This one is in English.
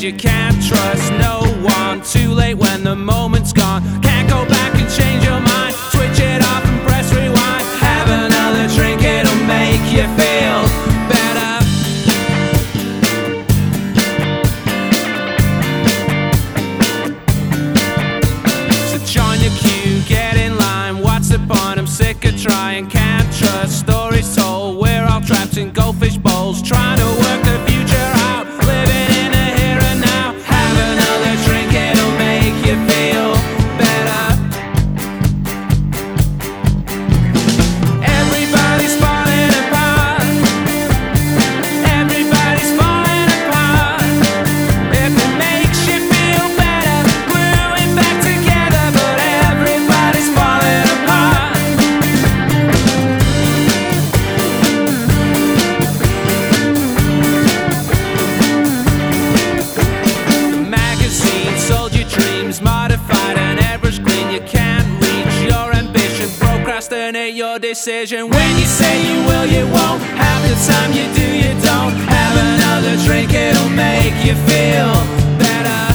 you can't trust no one. Too late when the moment's gone. Can't go back and change your mind. Switch it off and press rewind. Have another drink, it'll make you feel better. So join the queue, get in line. What's the point? I'm sick of trying. Can't trust stories told. We're all trapped in goldfish bowls, trying to work the future out. Living in the here and now. Have another drink, it'll make you feel better. Everybody's falling apart. Everybody's falling apart. If it makes you feel better, gluing back together. But everybody's falling apart. The magazine sold your dreams, modified and airbrush clean. You can't reach your ambition, procrastinate your decision. When you say you will, you won't. Half the time you do, you don't. Have another drink, it'll make you feel better.